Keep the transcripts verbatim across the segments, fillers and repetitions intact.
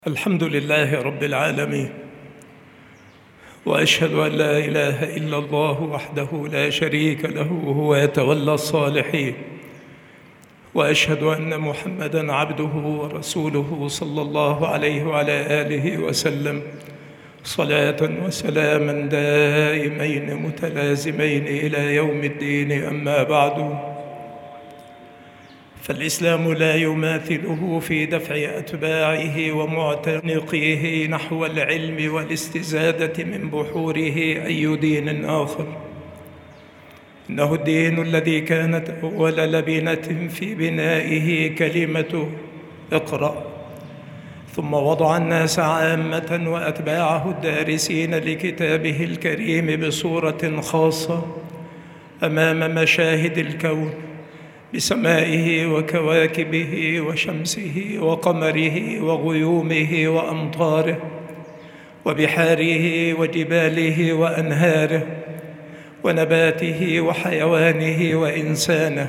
الحمد لله رب العالمين، وأشهد أن لا إله إلا الله وحده لا شريك له وهو يتولى الصالحين، وأشهد أن محمدًا عبده ورسوله صلى الله عليه وعلى آله وسلم صلاة وسلاما دائمين متلازمين إلى يوم الدين. أما بعد، فالإسلام لا يماثله في دفع أتباعه ومعتنقيه نحو العلم والاستزادة من بحوره أي دين آخر. إنه الدين الذي كانت أول لبنة في بنائه كلمة اقرأ، ثم وضع الناس عامة وأتباعه الدارسين لكتابه الكريم بصورة خاصة أمام مشاهد الكون بسمائه وكواكبه وشمسه وقمره وغيومه وأمطاره وبحاره وجباله وأنهاره ونباته وحيوانه وإنسانه،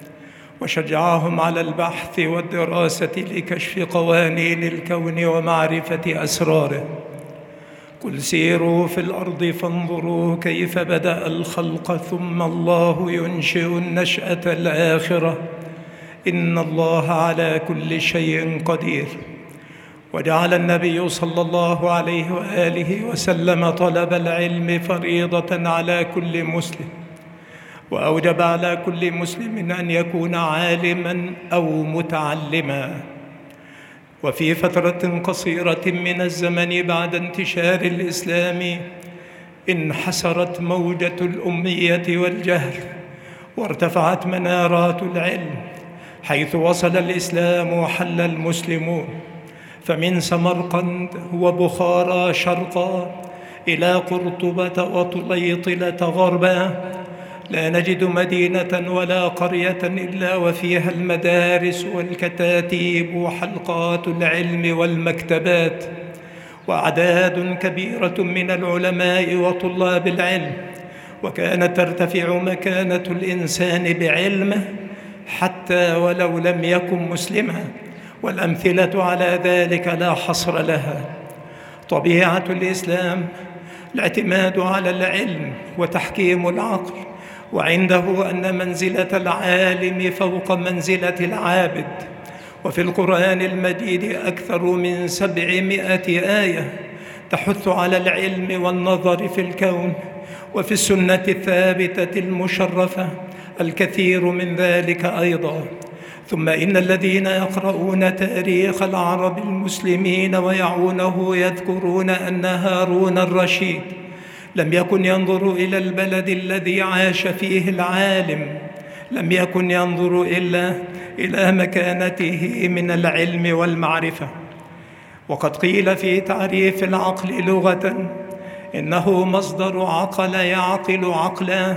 وشجعهم على البحث والدراسة لكشف قوانين الكون ومعرفة أسراره. قل سيروا في الأرض فانظروا كيف بدأ الخلق ثم الله ينشئ النشأة الآخرة إن الله على كل شيء قدير. وجعل النبي صلى الله عليه وآله وسلم طلب العلم فريضة على كل مسلم، وأوجب على كل مسلم أن يكون عالماً أو متعلماً. وفي فترة قصيرة من الزمن بعد انتشار الإسلام انحسرت موجة الأمية والجهل، وارتفعت منارات العلم، حيث وصل الإسلام وحل المسلمون، فمن سمرقند وبخارى شرقا إلى قرطبة وطليطلة غربا لا نجد مدينة ولا قرية إلا وفيها المدارس والكتاتيب وحلقات العلم والمكتبات، وأعداد كبيرة من العلماء وطلاب العلم. وكانت ترتفع مكانة الإنسان بعلمه حتى ولو لم يكن مسلما، والأمثلة على ذلك لا حصر لها. طبيعة الإسلام الاعتماد على العلم وتحكيم العقل، وعنده أن منزلة العالم فوق منزلة العابد. وفي القرآن المجيد أكثر من سبعمائة آية تحث على العلم والنظر في الكون، وفي السنة الثابتة المشرفة الكثير من ذلك أيضا. ثم إن الذين يقرؤون تاريخ العرب المسلمين ويعونه يذكرون أن هارون الرشيد لم يكن ينظر إلى البلد الذي عاش فيه العالم، لم يكن ينظر إلا إلى مكانته من العلم والمعرفة. وقد قيل في تعريف العقل لغة إنه مصدر عقل يعقل عقلا،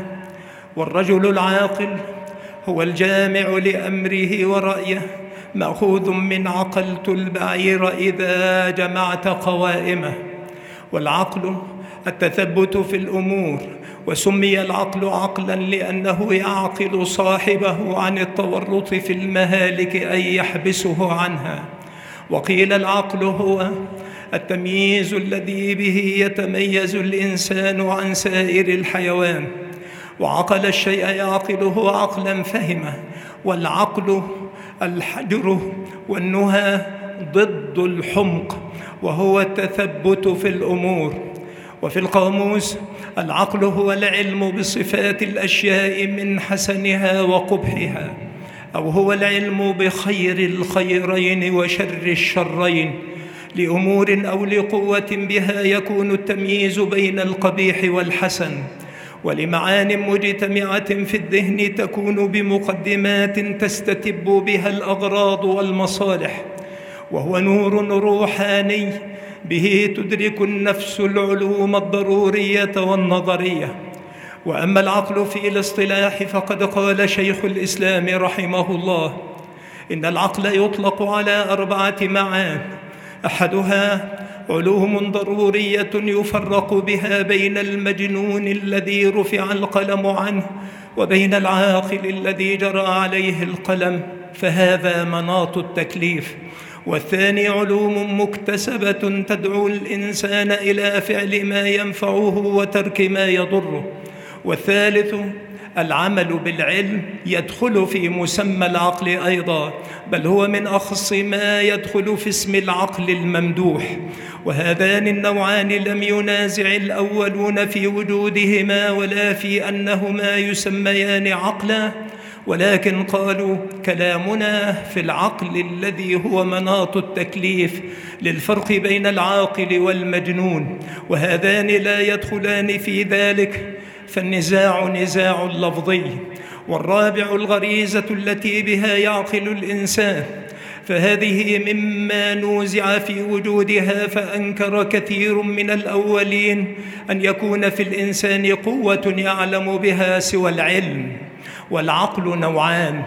والرجل العاقل هو الجامع لأمره ورأيه، مأخوذ من عقلت البعير إذا جمعت قوائمه. والعقل التثبت في الأمور، وسمي العقل عقلاً لأنه يعقل صاحبه عن التورط في المهالك أي يحبسه عنها. وقيل العقل هو التمييز الذي به يتميز الإنسان عن سائر الحيوان. وعقل الشيء يعقله عقلاً فهمه. والعقل الحجر والنهى ضد الحمق، وهو التثبت في الأمور. وفي القاموس العقل هو العلم بصفات الأشياء من حسنها وقبحها، أو هو العلم بخير الخيرين وشر الشرين، لأمور أو لقوة بها يكون التمييز بين القبيح والحسن، ولمعان مجتمعة في الذهن تكون بمقدمات تستتب بها الأغراض والمصالح. وهو نور روحاني به تدرك النفس العلوم الضرورية والنظرية. وأما العقل في الاصطلاح فقد قال شيخ الإسلام رحمه الله إن العقل يطلق على أربعة معان: أحدها علوم ضرورية يفرق بها بين المجنون الذي رفع القلم عنه وبين العاقل الذي جرى عليه القلم، فهذا مناط التكليف. والثاني علوم مكتسبة تدعو الإنسان إلى فعل ما ينفعه وترك ما يضره. والثالث العمل بالعلم يدخل في مسمى العقل أيضا، بل هو من أخص ما يدخل في اسم العقل الممدوح. وهذان النوعان لم ينازع الأولون في وجودهما ولا في أنهما يسميان عقلا، ولكن قالوا كلامنا في العقل الذي هو مناط التكليف للفرق بين العاقل والمجنون، وهذان لا يدخلان في ذلك، فالنزاع نزاع لفظي. والرابع الغريزة التي بها يعقل الإنسان، فهذه مما نوزع في وجودها، فأنكر كثير من الأولين أن يكون في الإنسان قوة يعلم بها سوى العلم. والعقل نوعان: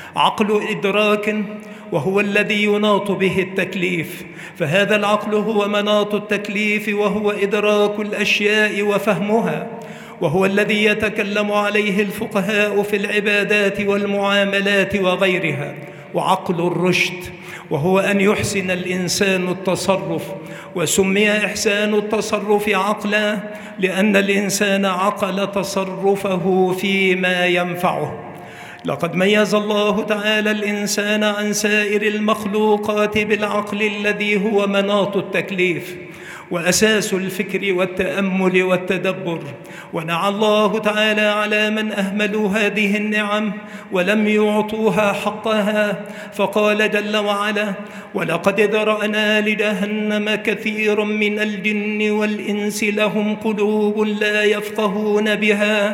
عقل إدراك وهو الذي يناط به التكليف، فهذا العقل هو مناط التكليف وهو إدراك الأشياء وفهمها، وهو الذي يتكلم عليه الفقهاء في العبادات والمعاملات وغيرها. وعقل الرشد وهو أن يحسن الإنسان التصرف، وسمي إحسان التصرف عقلا لأن الإنسان عقل تصرفه فيما ينفعه. لقد ميز الله تعالى الإنسان عن سائر المخلوقات بالعقل الذي هو مناط التكليف وأساس الفكر والتأمل والتدبر. ونعى الله تعالى على من أهملوا هذه النعم ولم يعطوها حقها، فقال جل وعلا: ولقد ذرأنا لجهنم كثيرا من الجن والإنس لهم قلوب لا يفقهون بها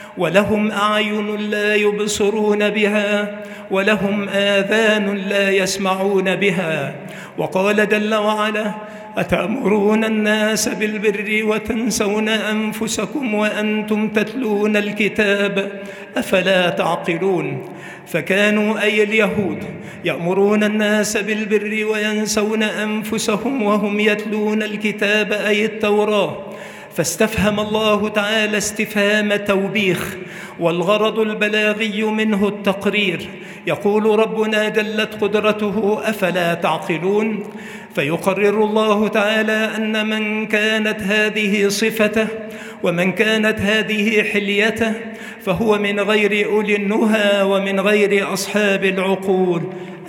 ولهم أعين لا يبصرون بها ولهم آذان لا يسمعون بها. وقال جل وعلا: أتأمرون الناس بالبر وتنسون أنفسكم وأنتم تتلون الكتاب أفلا تعقلون. فكانوا أي اليهود يأمرون الناس بالبر وينسون أنفسهم وهم يتلون الكتاب أي التوراة، فاستفهم الله تعالى استفهام توبيخ، والغرض البلاغي منه التقرير. يقول ربنا جلت قدرته: أفلا تعقلون؟ فيقرر الله تعالى أن من كانت هذه صفته ومن كانت هذه حليته فهو من غير أولي النهى ومن غير أصحاب العقول،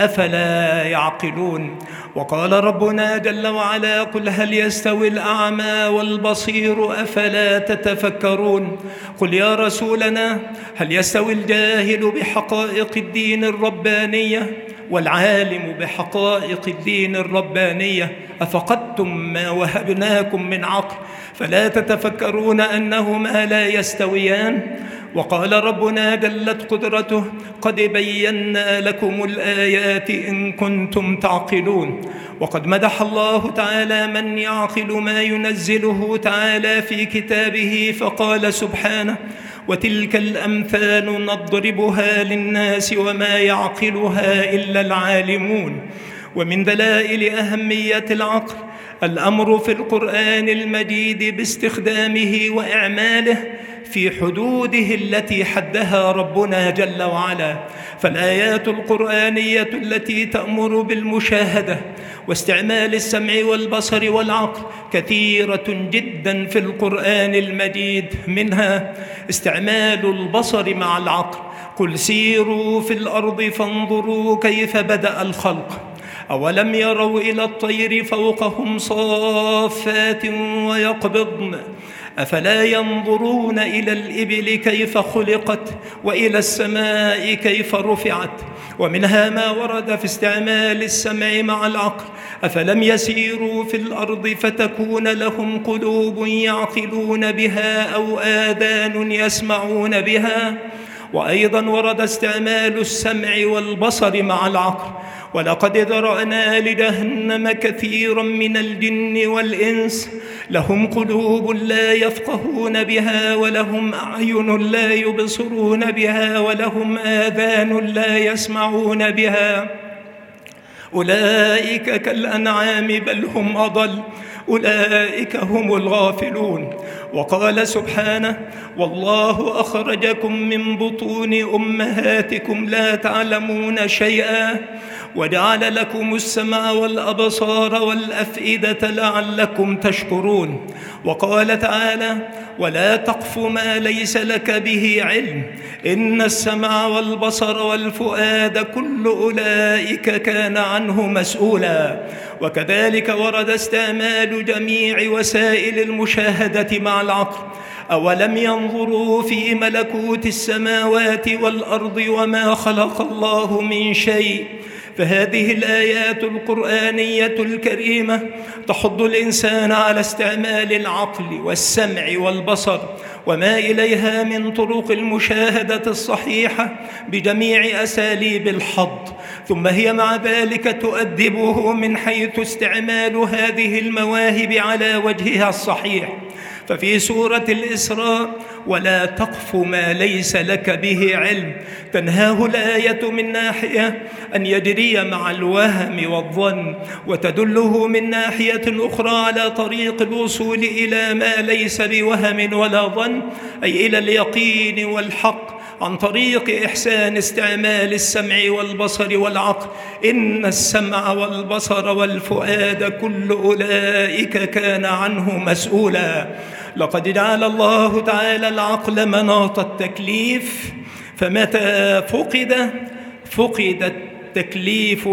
أفلا يعقلون. وقال ربنا جل وعلا: قل هل يستوي الأعمى والبصير أفلا تتفكرون؟ قل يا رسولنا: هل يستوي الجاهل بحقائق الدين الربانية والعالم بحقائق الدين الربانية؟ أفقدتم ما وهبناكم من عقل فلا تتفكرون أنهما لا يستويان؟ وقال ربنا جلت قدرته: قد بينا لكم الآيات إن كنتم تعقلون. وقد مدح الله تعالى من يعقل ما ينزله تعالى في كتابه، فقال سبحانه: وتلك الأمثال نضربها للناس وما يعقلها إلا العالمون. ومن دلائل أهمية العقل الأمر في القرآن المجيد باستخدامه وإعماله في حدوده التي حدها ربنا جل وعلا. فالآيات القرآنية التي تأمر بالمشاهدة واستعمال السمع والبصر والعقل كثيرة جدا في القرآن المجيد، منها استعمال البصر مع العقل: قل سيروا في الأرض فانظروا كيف بدأ الخلق أولم يروا إلى الطير فوقهم صافات ويقبضن أفلا ينظرون إلى الإبل كيف خلقت وإلى السماء كيف رفعت. ومنها ما ورد في استعمال السمع مع العقل: أفلم يسيروا في الأرض فتكون لهم قلوب يعقلون بها أو آذان يسمعون بها. وأيضا ورد استعمال السمع والبصر مع العقل: ولقد ذرأنا لجهنم كثيرا من الجن والإنس لهم قلوب لا يفقهون بها ولهم أعين لا يبصرون بها ولهم آذان لا يسمعون بها أولئك كالأنعام بل هم أضل أولئك هم الغافلون. وقال سبحانه: والله أخرجكم من بطون أمهاتكم لا تعلمون شيئا وجعل لكم السمع والأبصار والأفئدة لعلكم تشكرون. وقال تعالى: ولا تقف ما ليس لك به علم إن السمع والبصر والفؤاد كل أولئك كان عنه مسؤولا. وكذلك ورد استعمال جميع وسائل المشاهدة مع العقل. أولم ينظروا في ملكوت السماوات والأرض وما خلق الله من شيء. فهذه الآيات القرآنية الكريمة تحض الإنسان على استعمال العقل والسمع والبصر وما إليها من طرق المشاهدة الصحيحة بجميع أساليب الحظ، ثم هي مع ذلك تؤدبه من حيث استعمال هذه المواهب على وجهها الصحيح. ففي سورة الإسراء: ولا تقف ما ليس لك به علم، تنهاه الآية من ناحية أن يجري مع الوهم والظن، وتدله من ناحية أخرى على طريق الوصول إلى ما ليس بوهم ولا ظن، أي إلى اليقين والحق عن طريق إحسان استعمال السمع والبصر والعقل. إن السمع والبصر والفؤاد كل أولئك كان عنه مسؤولا. لقد جعل الله تعالى العقل مناط التكليف، فمتى فقد فقد التكليف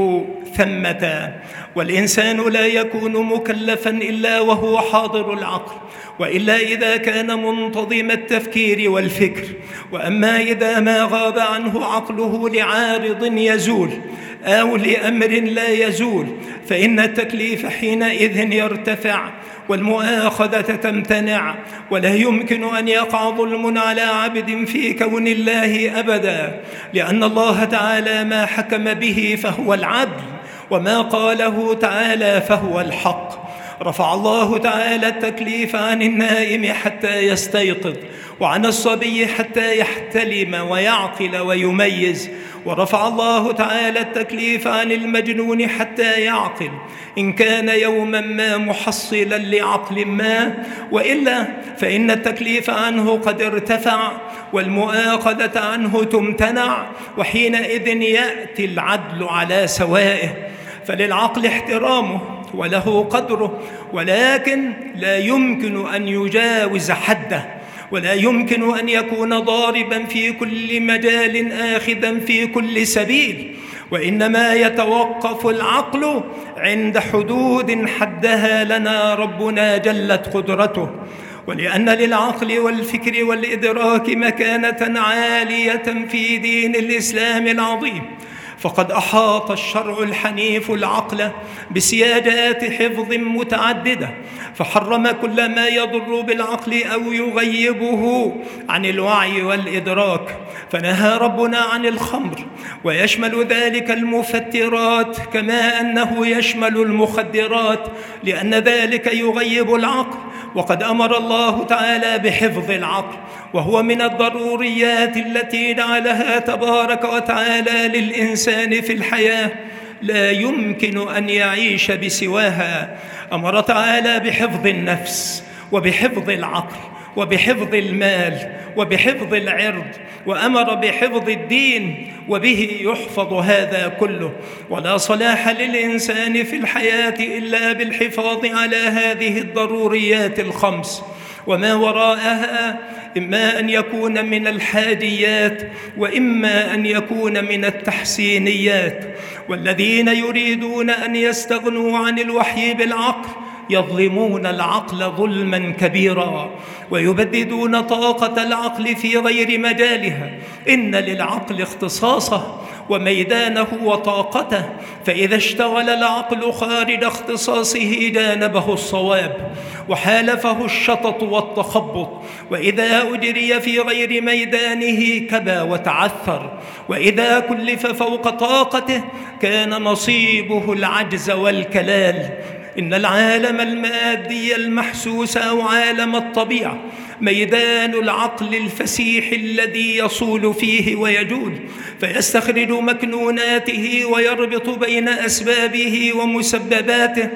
ثمة، والإنسان لا يكون مكلفا إلا وهو حاضر العقل، وإلا إذا كان منتظم التفكير والفكر. وأما إذا ما غاب عنه عقله لعارض يزول أو لأمر لا يزول، فإن التكليف حينئذ يرتفع والمؤاخذة تمتنع، ولا يمكن أن يقع ظلم على عبد في كون الله أبدا، لأن الله تعالى ما حكم به فهو العدل، وما قاله تعالى فهو الحق. رفع الله تعالى التكليف عن النائم حتى يستيقظ، وعن الصبي حتى يحتلم ويعقل ويميز، ورفع الله تعالى التكليف عن المجنون حتى يعقل إن كان يوما ما محصلا لعقل ما، وإلا فإن التكليف عنه قد ارتفع والمؤاخذة عنه تمتنع، وحينئذ يأتي العدل على سوائه. فللعقل احترامه وله قدره، ولكن لا يمكن أن يجاوز حده، ولا يمكن أن يكون ضاربا في كل مجال آخذا في كل سبيل، وإنما يتوقف العقل عند حدود حدها لنا ربنا جلت قدرته. ولأن للعقل والفكر والإدراك مكانة عالية في دين الإسلام العظيم، فقد أحاط الشرع الحنيف العقل بسيادات حفظ متعددة، فحرم كل ما يضر بالعقل أو يغيبه عن الوعي والإدراك. فنهى ربنا عن الخمر، ويشمل ذلك المفترات كما أنه يشمل المخدرات، لأن ذلك يغيب العقل. وقد أمر الله تعالى بحفظ العقل، وهو من الضروريات التي جعلها تبارك وتعالى للإنسان في الحياة، لا يمكن أن يعيش بسواها. أمر تعالى بحفظ النفس وبحفظ العقل وبحفظ المال وبحفظ العرض، وأمر بحفظ الدين، وبه يحفظ هذا كله. ولا صلاح للإنسان في الحياة إلا بالحفاظ على هذه الضروريات الخمس، وما وراءها إما أن يكون من الحاديات وإما أن يكون من التحسينيات. والذين يريدون أن يستغنوا عن الوحي بالعقل يظلمون العقل ظلما كبيرا، ويبددون طاقة العقل في غير مجالها. إن للعقل اختصاصه وميدانه وطاقته، فإذا اشتغل العقل خارج اختصاصه جانبه الصواب وحالفه الشطط والتخبط، وإذا أجري في غير ميدانه كبى وتعثر، وإذا كلف فوق طاقته كان نصيبه العجز والكلال. إن العالم المادي المحسوس أو عالم الطبيعة ميدان العقل الفسيح الذي يصول فيه ويجول، فيستخرج مكنوناته ويربط بين أسبابه ومسبباته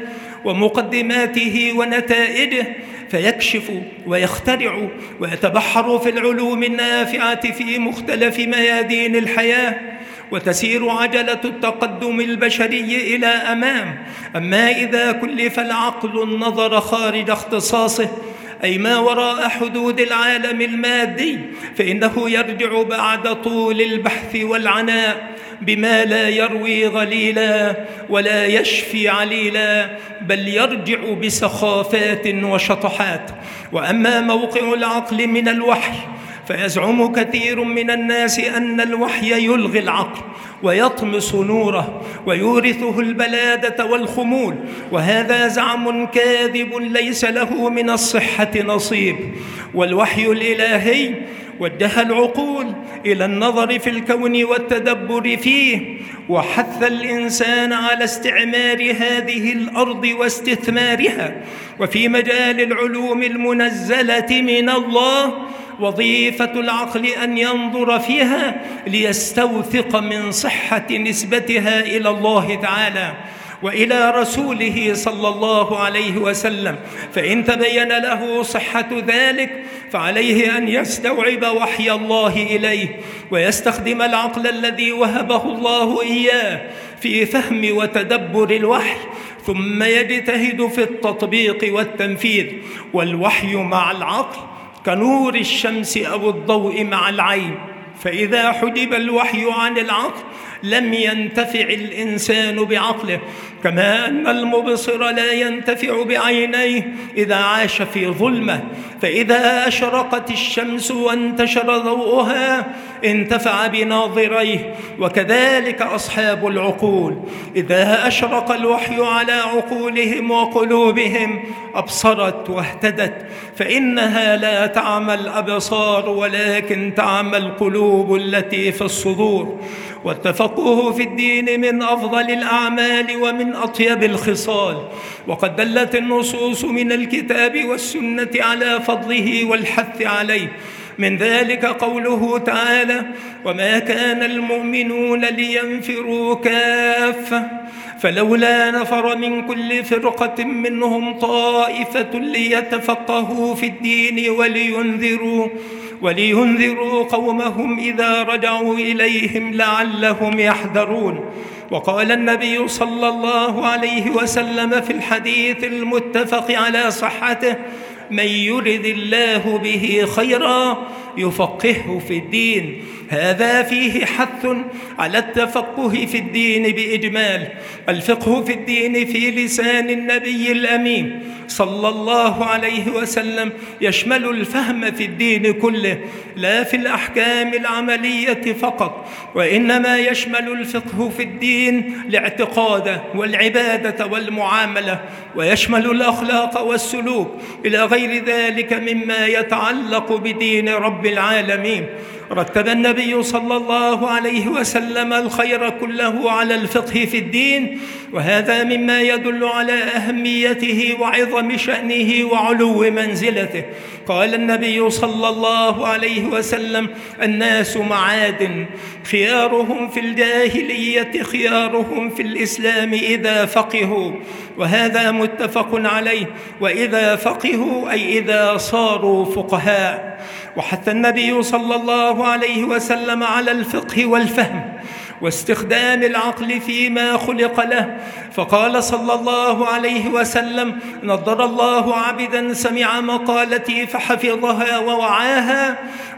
ومقدماته ونتائجه، فيكشف ويخترع ويتبحر في العلوم النافعة في مختلف ميادين الحياة. وتسير عجلة التقدم البشري إلى أمام. أما إذا كلف العقل النظر خارج اختصاصه، أي ما وراء حدود العالم المادي، فإنه يرجع بعد طول البحث والعناء بما لا يروي غليلا ولا يشفي عليلا، بل يرجع بسخافات وشطحات. وأما موقع العقل من الوحي، فيزعم كثير من الناس أن الوحي يلغي العقل ويطمس نوره ويورثه البلادة والخمول، وهذا زعم كاذب ليس له من الصحة نصيب. والوحي الإلهي وجه العقول إلى النظر في الكون والتدبر فيه، وحث الإنسان على استعمار هذه الأرض واستثمارها. وفي مجال العلوم المنزلة من الله، وظيفة العقل أن ينظر فيها ليستوثق من صحة نسبتها إلى الله تعالى وإلى رسوله صلى الله عليه وسلم. فإن تبين له صحة ذلك فعليه أن يستوعب وحي الله إليه، ويستخدم العقل الذي وهبه الله إياه في فهم وتدبر الوحي، ثم يجتهد في التطبيق والتنفيذ. والوحي مع العقل كنور الشمس أو الضوء مع العين، فإذا حجب الوحي عن العقل لم ينتفع الإنسان بعقله، كما أن المبصر لا ينتفع بعينيه إذا عاش في ظلمة، فإذا أشرقت الشمس وانتشر ضوءها انتفع بناظريه. وكذلك أصحاب العقول، إذا أشرق الوحي على عقولهم وقلوبهم أبصرت واهتدت، فإنها لا تعمى الأبصار ولكن تعمى القلوب التي في الصدور. والتفقه في الدين من أفضل الأعمال ومن أطيب الخصال، وقد دلت النصوص من الكتاب والسنة على فضله والحث عليه. من ذلك قوله تعالى: وما كان المؤمنون لينفروا كافة فلولا نفر من كل فرقة منهم طائفة ليتفقهوا في الدين ولينذروا ولينذروا قومهم إذا رجعوا إليهم لعلهم يحذرون. وقال النبي صلى الله عليه وسلم في الحديث المتفق على صحته: من يرد الله به خيرا يفقهه في الدين. هذا فيه حث على التفقه في الدين بإجمال. الفقه في الدين في لسان النبي الأمين صلى الله عليه وسلم يشمل الفهم في الدين كله، لا في الأحكام العملية فقط، وإنما يشمل الفقه في الدين الاعتقاد والعبادة والمعاملة، ويشمل الأخلاق والسلوك إلى غير ذلك مما يتعلق بدين رب العالمين. رتب النبي صلى الله عليه وسلم الخير كله على الفقه في الدين، وهذا مما يدل على أهميته وعظم شأنه وعلو منزلته. قال النبي صلى الله عليه وسلم: الناس معادن، خيارهم في الجاهلية خيارهم في الإسلام إذا فقهوا، وهذا متفق عليه. وإذا فقهوا أي إذا صاروا فقهاء. وحث النبي صلى الله عليه وسلم على الفقه والفهم واستخدام العقل فيما خلق له، فقال صلى الله عليه وسلم: نضر الله عبدا سمع مقالتي فحفظها ووعاها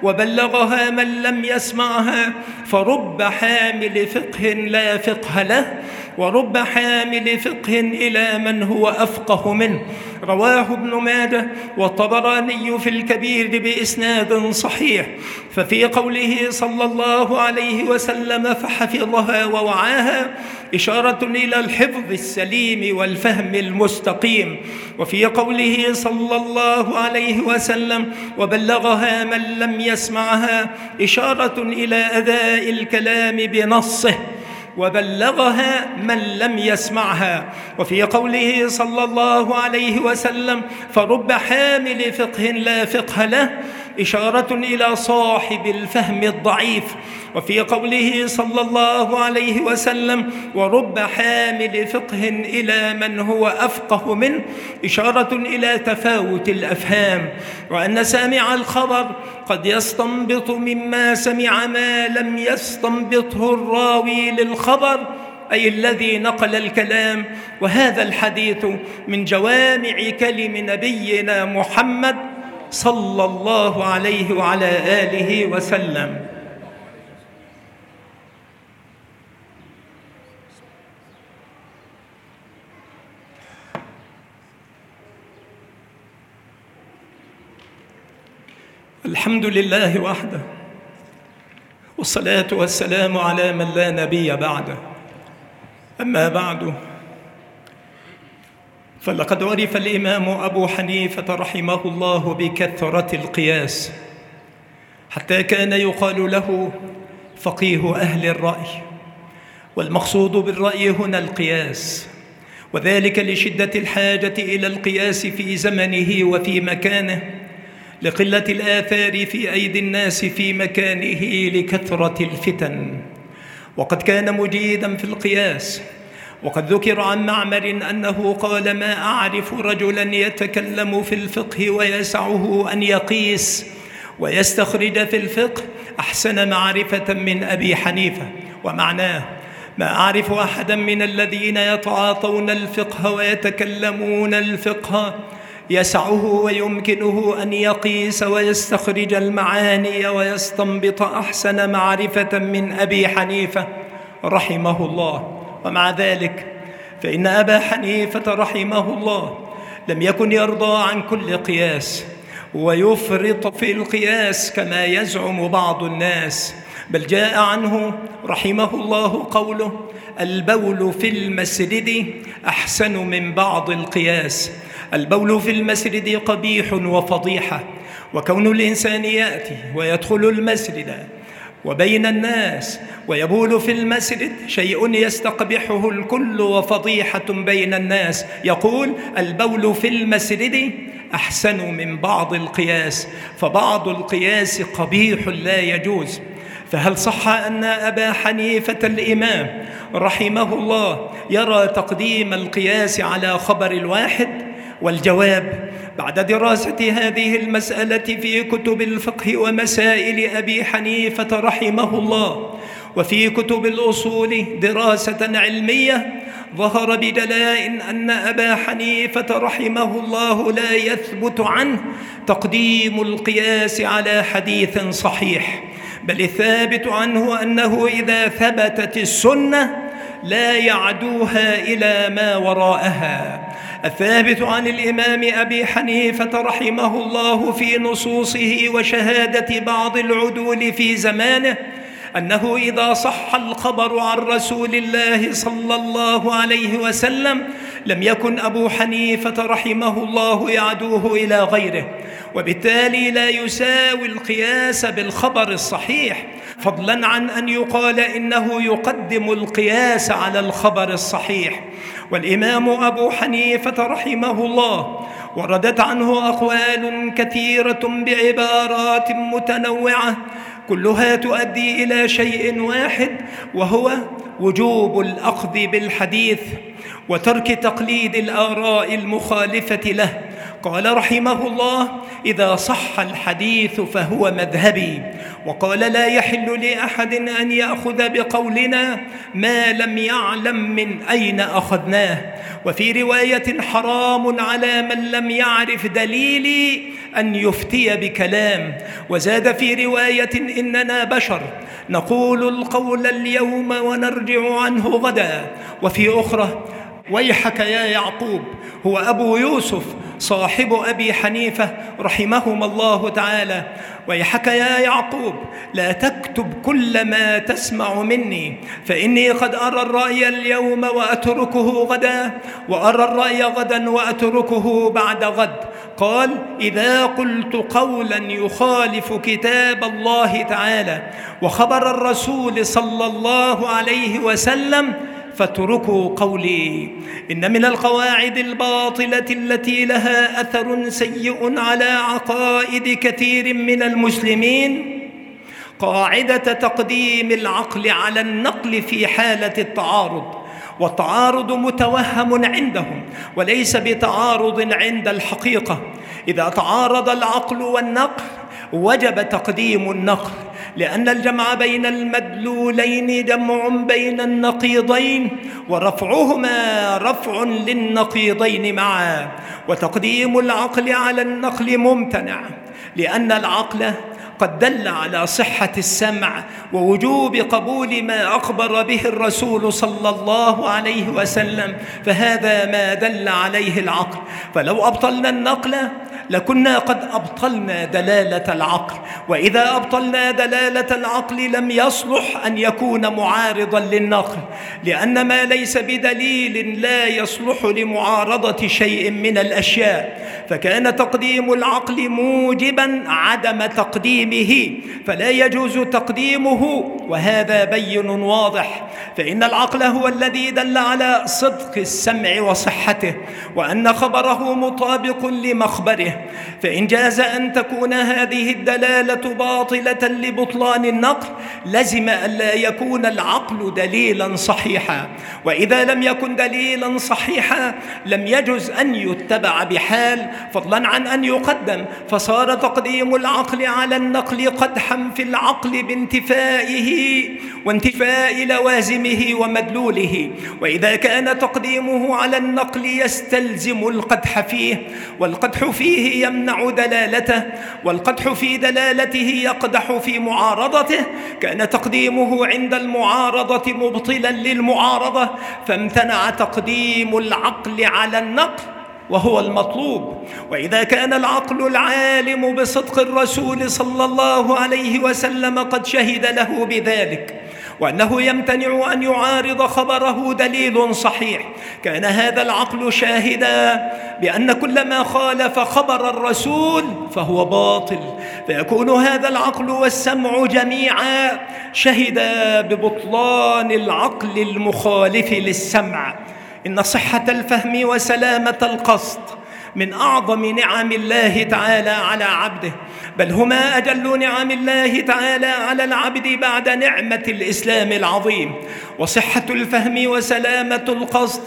وبلغها من لم يسمعها، فرب حامل فقه لا فقه له، ورب حامل فقه إلى من هو أفقه منه. رواه ابن ماجه والطبراني في الكبير بإسناد صحيح. ففي قوله صلى الله عليه وسلم فحفظها ووعاها إشارة إلى الحفظ السليم والفهم المستقيم، وفي قوله صلى الله عليه وسلم وبلغها من لم يسمعها إشارة إلى أداء الكلام بنصه وبلغها من لم يسمعها. وفي قوله صلى الله عليه وسلم فرب حامل فقه لا فقه له إشارة إلى صاحب الفهم الضعيف. وفي قوله صلى الله عليه وسلم ورب حامل فقه إلى من هو أفقه منه إشارة إلى تفاوت الأفهام، وأن سامع الخبر قد يستنبط مما سمع ما لم يستنبطه الراوي للخبر، أي الذي نقل الكلام. وهذا الحديث من جوامع كلم نبينا محمد صلى الله عليه وعلى آله وسلم. الحمد لله وحده، والصلاة والسلام على من لا نبي بعده. أما بعد، فلقد عرف الإمام أبو حنيفة رحمه الله بكثرة القياس، حتى كان يقال له فقيه أهل الرأي. والمقصود بالرأي هنا القياس، وذلك لشدة الحاجة إلى القياس في زمنه وفي مكانه، لقلة الآثار في أيدي الناس في مكانه لكثرة الفتن. وقد كان مجيدا في القياس، وقد ذكر عن معمر أنه قال ما أعرف رجلا يتكلم في الفقه ويسعه أن يقيس ويستخرج في الفقه أحسن معرفة من أبي حنيفة. ومعناه ما أعرف أحدا من الذين يتعاطون الفقه ويتكلمون الفقه يسعه ويمكنه أن يقيس ويستخرج المعاني ويستنبط أحسن معرفة من أبي حنيفة رحمه الله. ومع ذلك فإن أبا حنيفة رحمه الله لم يكن يرضى عن كل قياس ويفرط في القياس كما يزعم بعض الناس، بل جاء عنه رحمه الله قوله البول في المسرد أحسن من بعض القياس. البول في المسرد قبيح وفضيحة، وكون الإنسان يأتي ويدخل المسرد وبين الناس ويبول في المسرد شيء يستقبحه الكل وفضيحة بين الناس. يقول البول في المسرد أحسن من بعض القياس، فبعض القياس قبيح لا يجوز. فهل صح أن أبا حنيفة الإمام رحمه الله يرى تقديم القياس على خبر الواحد؟ والجواب بعد دراسة هذه المسألة في كتب الفقه ومسائل أبي حنيفة رحمه الله وفي كتب الأصول دراسة علمية، ظهر بجلاء أن أبا حنيفة رحمه الله لا يثبت عنه تقديم القياس على حديث صحيح، بل الثابت عنه أنه إذا ثبتت السنة لا يعدوها إلى ما وراءها. الثابت عن الإمام أبي حنيفة رحمه الله في نصوصه وشهادة بعض العدول في زمانه أنه إذا صح الخبر عن رسول الله صلى الله عليه وسلم لم يكن أبو حنيفة رحمه الله يعدوه إلى غيره، وبالتالي لا يساوي القياس بالخبر الصحيح، فضلا عن أن يقال إنه يقدم القياس على الخبر الصحيح. والإمام أبو حنيفة رحمه الله وردت عنه أقوال كثيرة بعبارات متنوعة كلها تؤدي إلى شيء واحد، وهو وجوب الأخذ بالحديث وترك تقليد الآراء المخالفة له. قال رحمه الله إذا صح الحديث فهو مذهبي، وقال لا يحل لأحد أن يأخذ بقولنا ما لم يعلم من أين أخذناه. وفي رواية حرام على من لم يعرف دليلي أن يفتي بكلام. وزاد في رواية إننا بشر نقول القول اليوم ونرجع عنه غدا. وفي أخرى ويحك يا يعقوب، هو أبو يوسف صاحب أبي حنيفة رحمهما الله تعالى، ويحك يا يعقوب لا تكتب كل ما تسمع مني، فإني قد أرى الرأي اليوم وأتركه غدا، وأرى الرأي غدا وأتركه بعد غد. قال إذا قلت قولا يخالف كتاب الله تعالى وخبر الرسول صلى الله عليه وسلم فاتركوا قولي. إن من القواعد الباطلة التي لها أثر سيء على عقائد كثير من المسلمين قاعدة تقديم العقل على النقل في حالة التعارض، والتعارض متوهم عندهم وليس بتعارض عند الحقيقة. إذا تعارض العقل والنقل وجب تقديم النقل، لأن الجمع بين المدلولين جمع بين النقيضين، ورفعهما رفع للنقيضين معا. وتقديم العقل على النقل ممتنع، لأن العقل قد دل على صحة السمع ووجوب قبول ما أخبر به الرسول صلى الله عليه وسلم، فهذا ما دل عليه العقل. فلو أبطلنا النقل لكنا قد أبطلنا دلالة العقل، وإذا أبطلنا دلالة العقل لم يصلح أن يكون معارضا للنقل، لأن ما ليس بدليل لا يصلح لمعارضة شيء من الأشياء، فكان تقديم العقل موجبا عدم تقديمه، فلا يجوز تقديمه، وهذا بين واضح. فإن العقل هو الذي دل على صدق السمع وصحته، وأن خبره مطابق لمخبره، فإن جاز أن تكون هذه الدلالة باطلة لبطلان النقل لزم ألا يكون العقل دليلا صحيحا، وإذا لم يكن دليلا صحيحا لم يجوز أن يتبع بحال، فضلا عن أن يقدم، فصار تقديم العقل على النقل قدحا في العقل بانتفائه وانتفاء لوازمه ومدلوله. وإذا كان تقديمه على النقل يستلزم القدح فيه، والقدح فيه يمنع دلالته، والقدح في دلالته يقدح في معارضته، كان تقديمه عند المعارضة مبطلا للمعارضة، فامتنع تقديم العقل على النقل وهو المطلوب. وإذا كان العقل العالم بصدق الرسول صلى الله عليه وسلم قد شهد له بذلك، وأنه يمتنع أن يعارض خبره دليل صحيح، كان هذا العقل شاهدا بأن كل ما خالف خبر الرسول فهو باطل، فيكون هذا العقل والسمع جميعا شهدا ببطلان العقل المخالف للسمع. إن صحة الفهم وسلامة القصد من أعظم نعم الله تعالى على عبده، بل هما أجل نعم الله تعالى على العبد بعد نعمة الإسلام العظيم. وصحة الفهم وسلامة القصد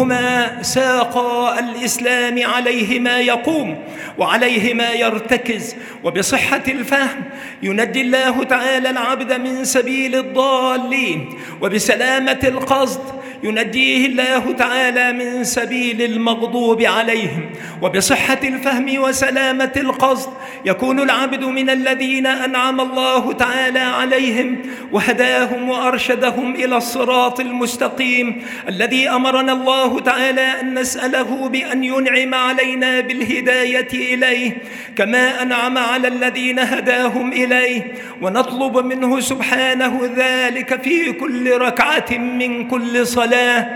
هما ساقا الإسلام عليه ما يقوم وعليه ما يرتكز. وبصحة الفهم ينجي الله تعالى العبد من سبيل الضالين، وبسلامة القصد ينجيه الله تعالى من سبيل المغضوب عليهم. وبصحة الفهم وسلامة القصد يكون العبد من الذين أنعم الله تعالى عليهم وهداهم وأرشدهم إلى الصراط المستقيم الذي أمرنا الله تعالى أن نسأله بأن ينعم علينا بالهداية إليه كما أنعم على الذين هداهم إليه، ونطلب منه سبحانه ذلك في كل ركعة من كل صلاة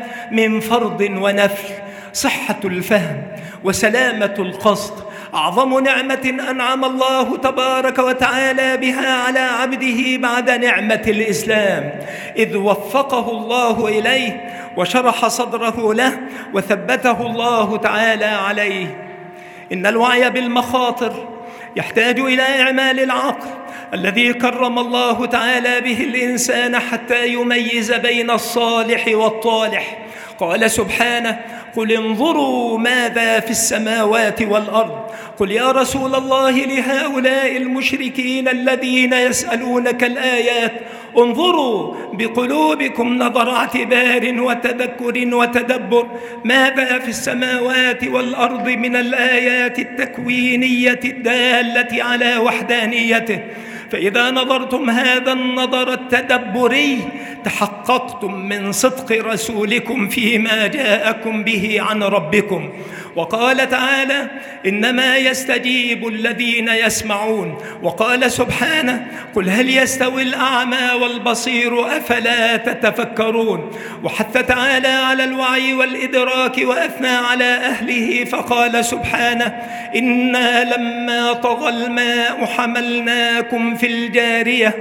من فرض ونفل. صحة الفهم وسلامة القصد أعظم نعمة أنعم الله تبارك وتعالى بها على عبده بعد نعمة الإسلام، إذ وفقه الله إليه وشرح صدره له وثبته الله تعالى عليه. إن الوعي بالمخاطر يحتاج إلى إعمال العقل الذي كرم الله تعالى به الإنسان حتى يميز بين الصالح والطالح. قال سبحانه: قل انظروا ماذا في السماوات والأرض. قل يا رسول الله لهؤلاء المشركين الذين يسألونك الآيات: انظروا بقلوبكم نظر اعتبار وتذكر وتدبر ماذا في السماوات والأرض من الآيات التكوينية الدالة على وحدانيته، فإذا نظرتم هذا النظر التدبري تحققتم من صدق رسولكم فيما جاءكم به عن ربكم. وقال تعالى: إنما يستجيب الذين يسمعون. وقال سبحانه: قل هل يستوي الأعمى والبصير أفلا تتفكرون. وحث تعالى على الوعي والإدراك وأثنى على أهله فقال سبحانه: إنا لما طغى الماء حملناكم في الجارية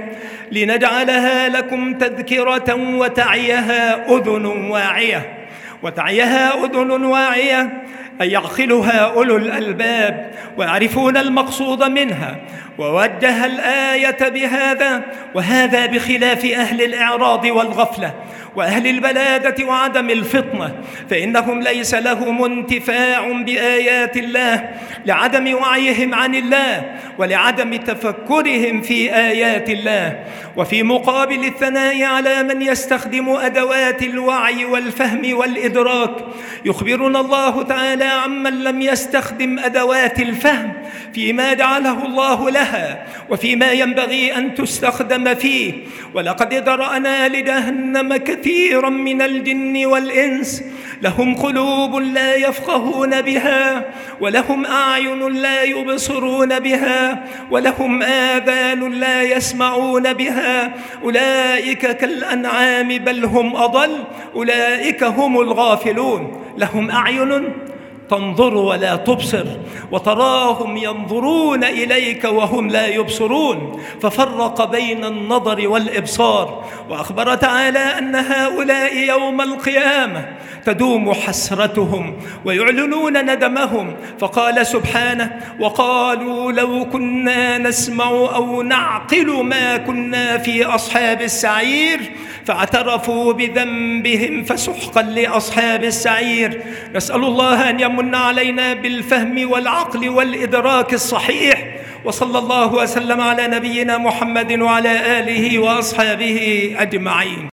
لنجعلها لكم تذكرة وتعيها أذن واعية. وتعيها أذن واعية أي يعقلها أولو الألباب ويعرفون المقصود منها. ووجه الآية بهذا، وهذا بخلاف أهل الإعراض والغفلة وأهل البلادة وعدم الفطنة، فإنهم ليس لهم انتفاع بآيات الله لعدم وعيهم عن الله ولعدم تفكرهم في آيات الله. وفي مقابل الثناء على من يستخدم أدوات الوعي والفهم والإدراك، يخبرنا الله تعالى عمن لم يستخدم أدوات الفهم فيما جعله الله لها وفيما ينبغي أن تستخدم فيه. ولقد ذرأنا لجهنم كثيرا من الجن والإنس لهم قلوب لا يفقهون بها ولهم أعين لا يبصرون بها ولهم آذان لا يسمعون بها أولئك كالأنعام بل هم أضل أولئك هم الغافلون. لهم أعين تنظر ولا تبصر وتراهم ينظرون إليك وهم لا يبصرون، ففرق بين النظر والإبصار. وأخبر تعالى أن هؤلاء يوم القيامة تدوم حسرتهم ويعلنون ندمهم، فقال سبحانه: وقالوا لو كنا نسمع أو نعقل ما كنا في أصحاب السعير، فاعترفوا بذنبهم فسحقا لأصحاب السعير. نسأل الله أن يمن علينا بالفهم والعقل والإدراك الصحيح. وصلى الله وسلم على نبينا محمد وعلى آله وأصحابه أجمعين.